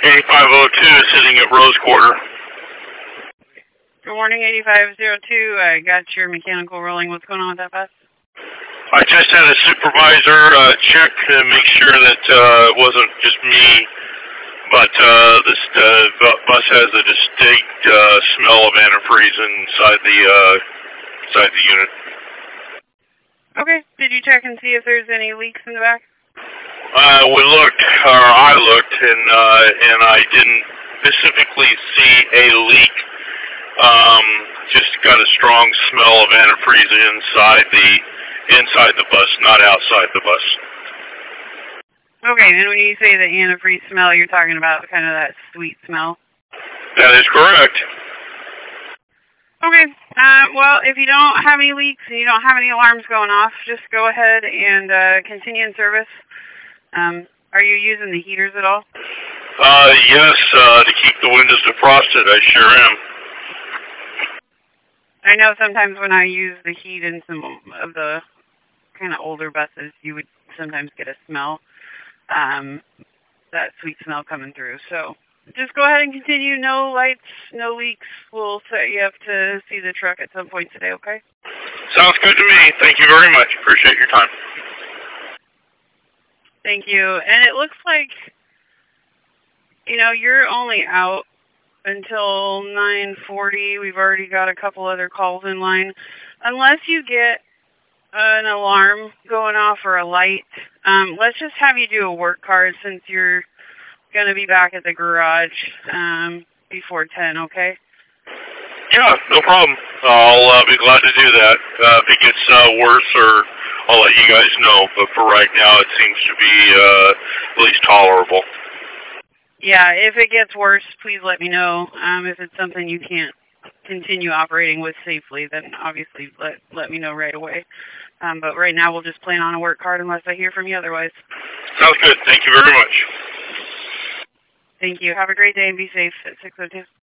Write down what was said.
8502 sitting at Rose Quarter. Good morning, 8502. I got your mechanical rolling. What's going on with that bus? I just had a supervisor check to make sure that it wasn't just me, but this bus has a distinct smell of antifreeze inside the unit. Okay. Did you check and see if there's any leaks in the back? We looked, or I looked, and I didn't specifically see a leak. Just got a strong smell of antifreeze inside the bus, not outside the bus. Okay, and when you say the antifreeze smell, you're talking about kind of that sweet smell? That is correct. Okay, well, if you don't have any leaks and you don't have any alarms going off, just go ahead and continue in service. Are you using the heaters at all? Yes, to keep the windows defrosted, I sure am. I know sometimes when I use the heat in some of the kind of older buses, you would sometimes get a smell, that sweet smell coming through. So just go ahead and continue. No lights, no leaks. We'll set you up to see the truck at some point today, okay? Sounds good to me. Thank you very much. Appreciate your time. Thank you. And it looks like, you're only out until 9:40. We've already got a couple other calls in line. Unless you get an alarm going off or a light, let's just have you do a work card since you're going to be back at the garage before 10, okay? Yeah, no problem. I'll be glad to do that. If it gets worse, I'll let you guys know. But for right now, it seems to be at least tolerable. Yeah, if it gets worse, please let me know. If it's something you can't continue operating with safely, then obviously let me know right away. But right now, we'll just plan on a work card unless I hear from you otherwise. Sounds good. Thank you very much. Thank you. Have a great day and be safe at 602.